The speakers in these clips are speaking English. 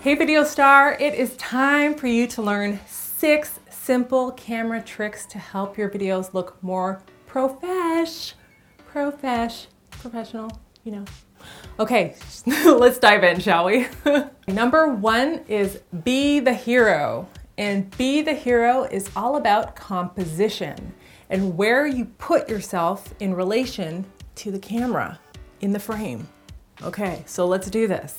Hey video star, it is time for you to learn 6 simple camera tricks to help your videos look more professional, you know. Okay, let's dive in, shall we? Number 1 is be the hero. And be the hero is all about composition and where you put yourself in relation to the camera in the frame. Okay, so let's do this.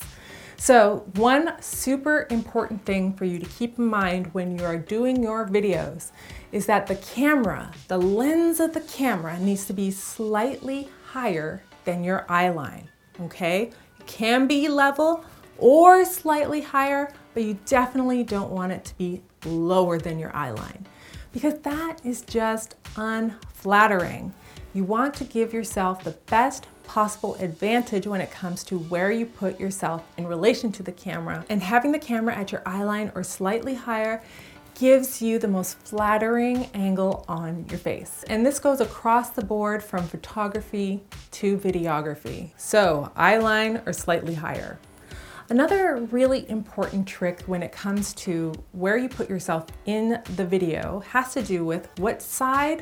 So one super important thing for you to keep in mind when you are doing your videos is that the camera, the lens of the camera needs to be slightly higher than your eye line, okay? It can be level or slightly higher, but you definitely don't want it to be lower than your eye line because that is just unflattering. You want to give yourself the best possible advantage when it comes to where you put yourself in relation to the camera, and having the camera at your eye line or slightly higher gives you the most flattering angle on your face. And this goes across the board from photography to videography. So eye line or slightly higher. Another really important trick when it comes to where you put yourself in the video has to do with what side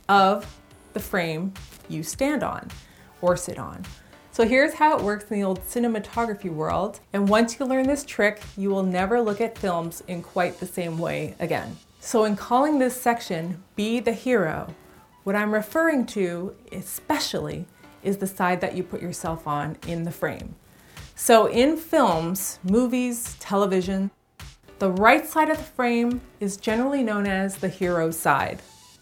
of the frame you stand on or sit on. So here's how it works in the old cinematography world. And once you learn this trick, you will never look at films in quite the same way again. So in calling this section, Be the Hero, what I'm referring to especially is the side that you put yourself on in the frame. So in films, movies, television, the right side of the frame is generally known as the hero side.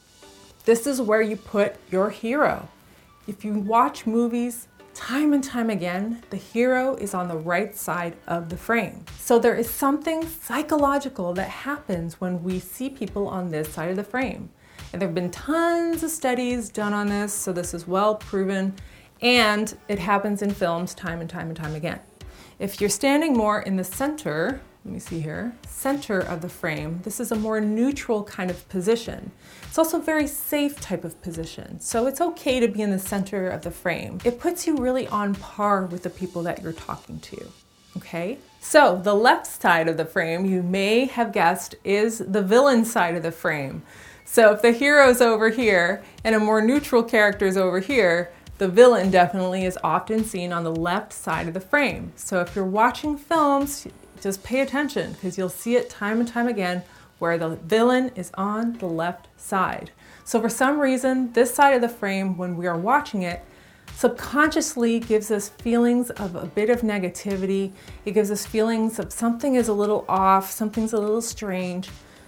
This is where you put your hero. If you watch movies time and time again, the hero is on the right side of the frame. So there is something psychological that happens when we see people on this side of the frame. And there have been tons of studies done on this, so this is well proven, and it happens in films time and time and time again. If you're standing more in the center, let me see here, center of the frame, this is a more neutral kind of position. It's also a very safe type of position, so it's okay to be in the center of the frame. It puts you really on par with the people that you're talking to, okay? So the left side of the frame, you may have guessed, is the villain side of the frame. So if the hero's over here and a more neutral character is over here, the villain definitely is often seen on the left side of the frame. So if you're watching films, just pay attention because you'll see it time and time again where the villain is on the left side. So for some reason, this side of the frame, when we are watching it, subconsciously gives us feelings of a bit of negativity. It gives us feelings of something is a little off, something's a little strange.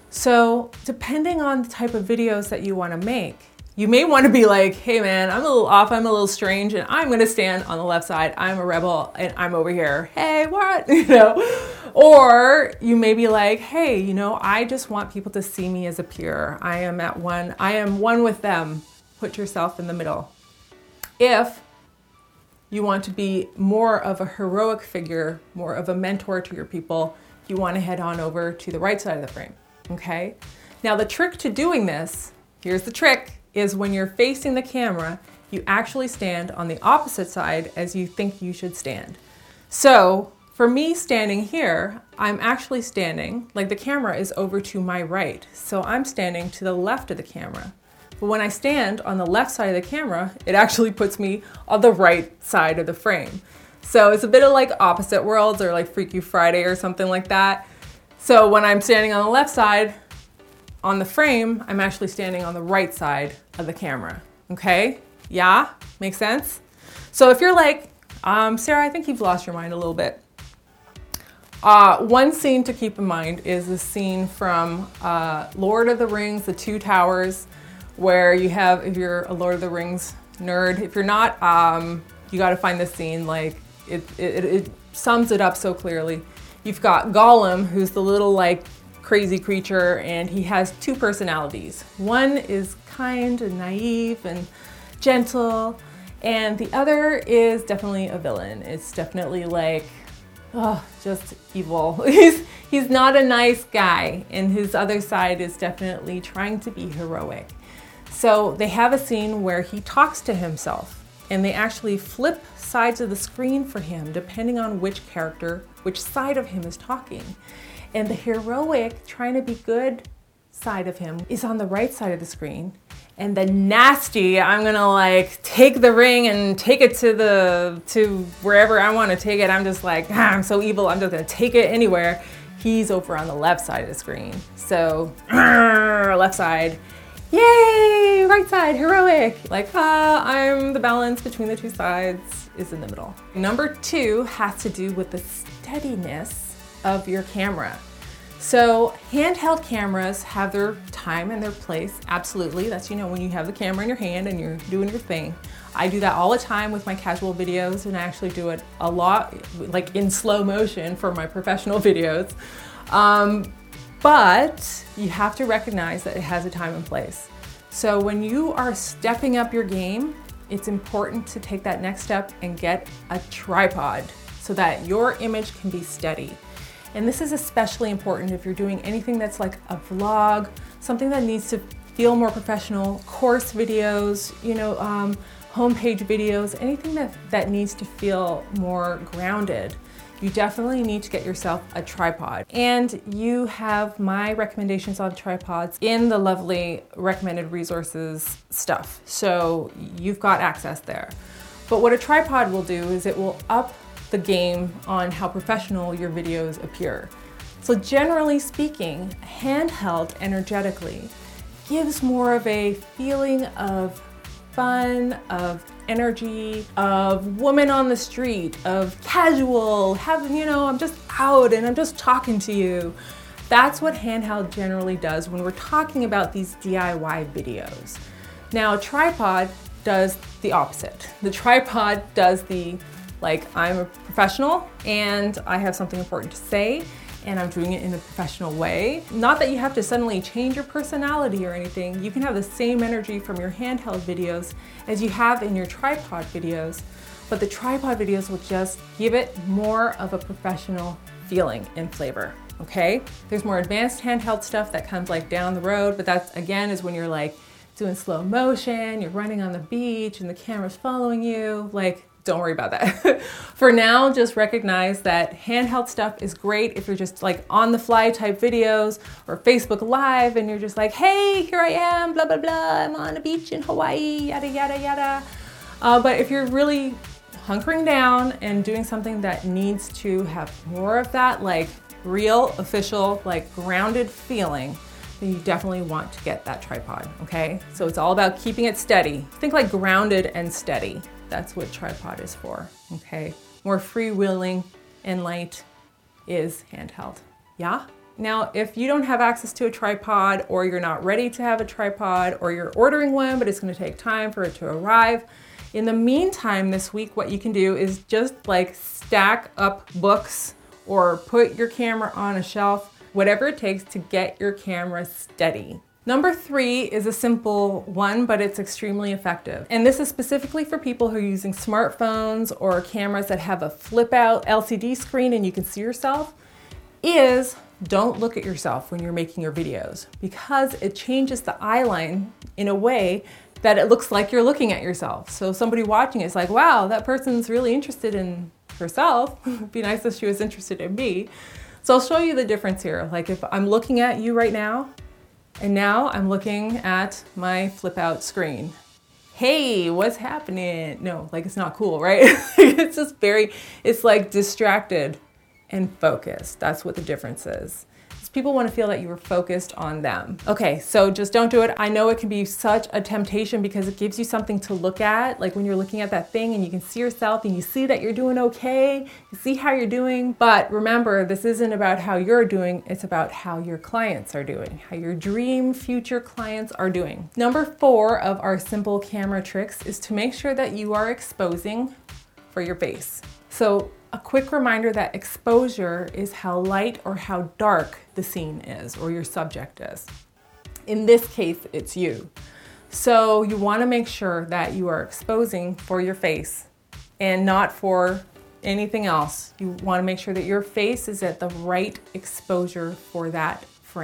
So depending on the type of videos that you want to make, you may want to be like, hey man, I'm a little off, I'm a little strange, and I'm going to stand on the left side. I'm a rebel, and I'm over here. Hey, what? You know? Or you may be like, hey, you know, I just want people to see me as a peer. I am one with them. Put yourself in the middle. If you want to be more of a heroic figure, more of a mentor to your people, you want to head on over to the right side of the frame, okay? Now the trick to doing this, here's the trick, is when you're facing the camera, you actually stand on the opposite side as you think you should stand. So for me standing here, I'm actually standing, like the camera is over to my right. So I'm standing to the left of the camera. But when I stand on the left side of the camera, it actually puts me on the right side of the frame. So it's a bit of like opposite worlds or like Freaky Friday or something like that. So when I'm standing on the left side, on the frame, I'm actually standing on the right side of the camera, okay? Yeah, makes sense? So if you're like, Sarah, I think you've lost your mind a little bit. One scene to keep in mind is the scene from Lord of the Rings, The Two Towers, where you have, if you're a Lord of the Rings nerd, if you're not, you gotta find this scene, like it sums it up so clearly. You've got Gollum, who's the little like crazy creature, and he has 2 personalities. One is kind and naive and gentle, and the other is definitely a villain. It's definitely like, oh, just evil. He's not a nice guy, and his other side is definitely trying to be heroic. So they have a scene where he talks to himself. and they actually flip sides of the screen for him depending on which side of him is talking. And the heroic, trying to be good side of him is on the right side of the screen. And the nasty, I'm gonna like take the ring and take it to wherever I want to take it. I'm just like, I'm so evil, I'm just gonna take it anywhere. He's over on the left side of the screen. So, left side, yay, right side, heroic. Like, I'm the balance between the two sides is in the middle. Number 2 has to do with the steadiness of your camera. So handheld cameras have their time and their place, absolutely. That's, when you have the camera in your hand and you're doing your thing. I do that all the time with my casual videos, and I actually do it a lot, like in slow motion for my professional videos. But you have to recognize that it has a time and place. So when you are stepping up your game, it's important to take that next step and get a tripod so that your image can be steady. And this is especially important if you're doing anything that's like a vlog, something that needs to feel more professional, course videos, homepage videos, anything that needs to feel more grounded. You definitely need to get yourself a tripod. And you have my recommendations on tripods in the lovely recommended resources stuff. So you've got access there. But what a tripod will do is it will up the game on how professional your videos appear. So generally speaking, handheld energetically gives more of a feeling of fun, of energy, of woman on the street, of casual, I'm just out and I'm just talking to you. That's what handheld generally does when we're talking about these DIY videos. Now, a tripod does the opposite. The tripod does I'm a professional and I have something important to say and I'm doing it in a professional way. Not that you have to suddenly change your personality or anything. You can have the same energy from your handheld videos as you have in your tripod videos, but the tripod videos will just give it more of a professional feeling and flavor, okay? There's more advanced handheld stuff that comes down the road, but that again is when you're doing slow motion, you're running on the beach and the camera's following you, don't worry about that. For now, just recognize that handheld stuff is great if you're just on the fly type videos or Facebook Live and you're just hey, here I am, blah, blah, blah, I'm on a beach in Hawaii, yada, yada, yada. But if you're really hunkering down and doing something that needs to have more of that real, official, grounded feeling, then you definitely want to get that tripod, okay? So it's all about keeping it steady. Think grounded and steady. That's what tripod is for, okay? More freewheeling and light is handheld, yeah? Now, if you don't have access to a tripod or you're not ready to have a tripod or you're ordering one, but it's gonna take time for it to arrive, in the meantime this week, what you can do is just stack up books or put your camera on a shelf, whatever it takes to get your camera steady. Number 3 is a simple one, but it's extremely effective. And this is specifically for people who are using smartphones or cameras that have a flip out LCD screen and you can see yourself, is don't look at yourself when you're making your videos because it changes the eye line in a way that it looks like you're looking at yourself. So somebody watching it's wow, that person's really interested in herself. It'd be nice if she was interested in me. So I'll show you the difference here. If I'm looking at you right now, and now I'm looking at my flip out screen. Hey, what's happening? No, it's not cool, right? It's just it's distracted and focused. That's what the difference is. People want to feel that you were focused on them. Okay, so just don't do it. I know it can be such a temptation because it gives you something to look at, when you're looking at that thing and you can see yourself and you see that you're doing okay, you see how you're doing. But remember, this isn't about how you're doing, it's about how your clients are doing, how your dream future clients are doing. Number 4 of our simple camera tricks is to make sure that you are exposing for your face. So a quick reminder that exposure is how light or how dark the scene is or your subject is. In this case, it's you. So you want to make sure that you are exposing for your face and not for anything else. You want to make sure that your face is at the right exposure for that frame.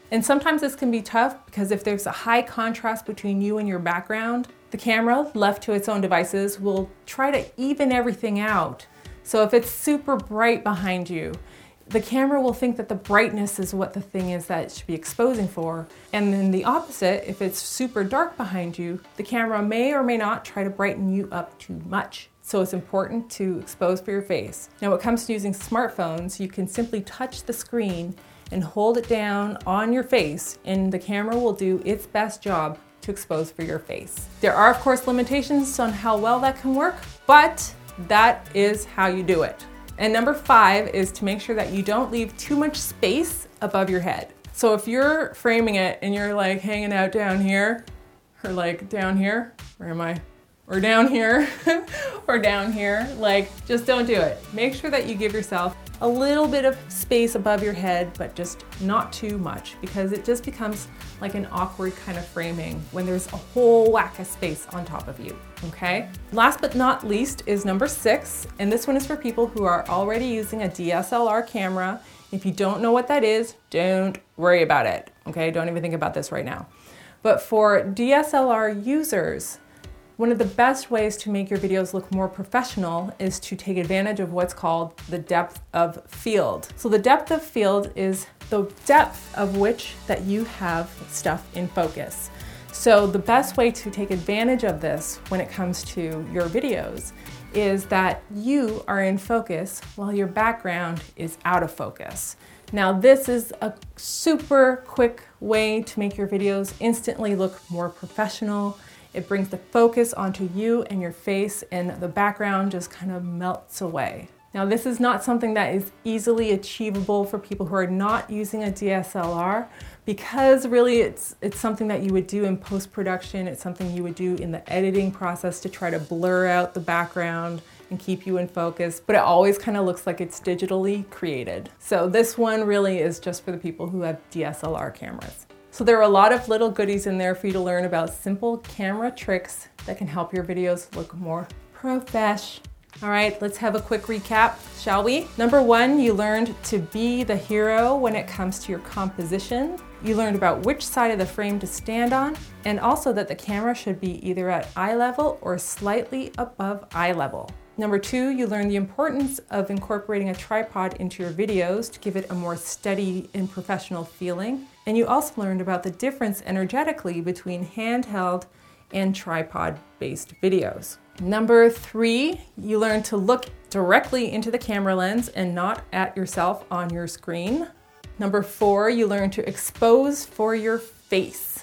And sometimes this can be tough because if there's a high contrast between you and your background, the camera, left to its own devices, will try to even everything out. So if it's super bright behind you, the camera will think that the brightness is what the thing is that it should be exposing for. And then the opposite, if it's super dark behind you, the camera may or may not try to brighten you up too much. So it's important to expose for your face. Now, when it comes to using smartphones, you can simply touch the screen and hold it down on your face, and the camera will do its best job to expose for your face. There are, of course, limitations on how well that can work, but that is how you do it. And number 5 is to make sure that you don't leave too much space above your head. So if you're framing it and you're like hanging out down here, or like down here, where am I? Or down here, or down here, like just don't do it. Make sure that you give yourself a little bit of space above your head, but just not too much, because it just becomes like an awkward kind of framing when there's a whole whack of space on top of you, okay? Last but not least is number 6, and this one is for people who are already using a DSLR camera. If you don't know what that is, don't worry about it, okay? Don't even think about this right now. But for DSLR users, one of the best ways to make your videos look more professional is to take advantage of what's called the depth of field. So the depth of field is the depth of which that you have stuff in focus. So the best way to take advantage of this when it comes to your videos is that you are in focus while your background is out of focus. Now, this is a super quick way to make your videos instantly look more professional. It brings the focus onto you and your face, and the background just kind of melts away. Now, this is not something that is easily achievable for people who are not using a DSLR, because really it's something that you would do in post-production. It's something you would do in the editing process to try to blur out the background and keep you in focus, but it always kind of looks like it's digitally created. So this one really is just for the people who have DSLR cameras. So there are a lot of little goodies in there for you to learn about simple camera tricks that can help your videos look more profesh. All right, let's have a quick recap, shall we? Number 1, you learned to be the hero when it comes to your composition. You learned about which side of the frame to stand on, and also that the camera should be either at eye level or slightly above eye level. Number 2, you learned the importance of incorporating a tripod into your videos to give it a more steady and professional feeling. And you also learned about the difference energetically between handheld and tripod-based videos. Number 3, you learned to look directly into the camera lens and not at yourself on your screen. Number 4, you learned to expose for your face.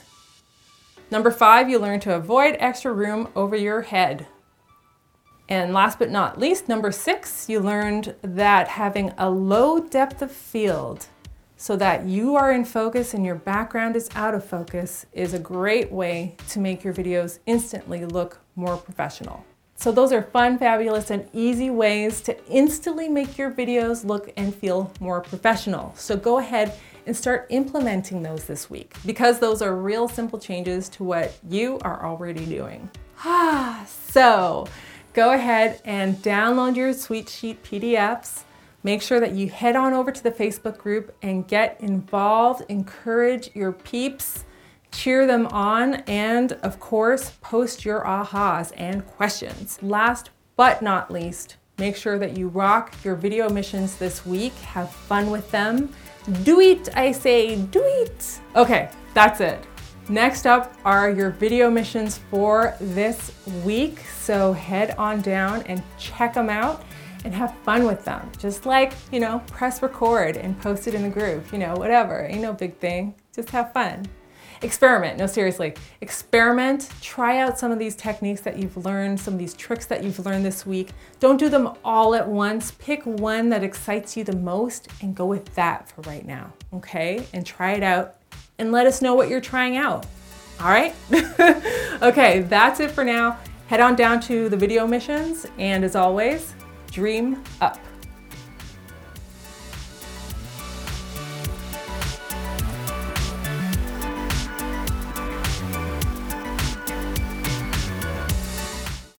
Number 5, you learned to avoid extra room over your head. And last but not least, number 6, you learned that having a low depth of field so that you are in focus and your background is out of focus is a great way to make your videos instantly look more professional. So those are fun, fabulous, and easy ways to instantly make your videos look and feel more professional. So go ahead and start implementing those this week, because those are real simple changes to what you are already doing. So go ahead and download your Sweet Sheet PDFs. Make sure that you head on over to the Facebook group and get involved, encourage your peeps, cheer them on, and of course, post your ahas and questions. Last but not least, make sure that you rock your video missions this week. Have fun with them. Do it, I say, do it. Okay, that's it. Next up are your video missions for this week. So head on down and check them out and have fun with them. Just like, press record and post it in the group, whatever. Ain't no big thing. Just have fun. Experiment. No, seriously. Experiment. Try out some of these techniques that you've learned, some of these tricks that you've learned this week. Don't do them all at once. Pick one that excites you the most and go with that for right now, okay? And try it out and let us know what you're trying out. All right? Okay, that's it for now. Head on down to the video missions, and as always, dream up.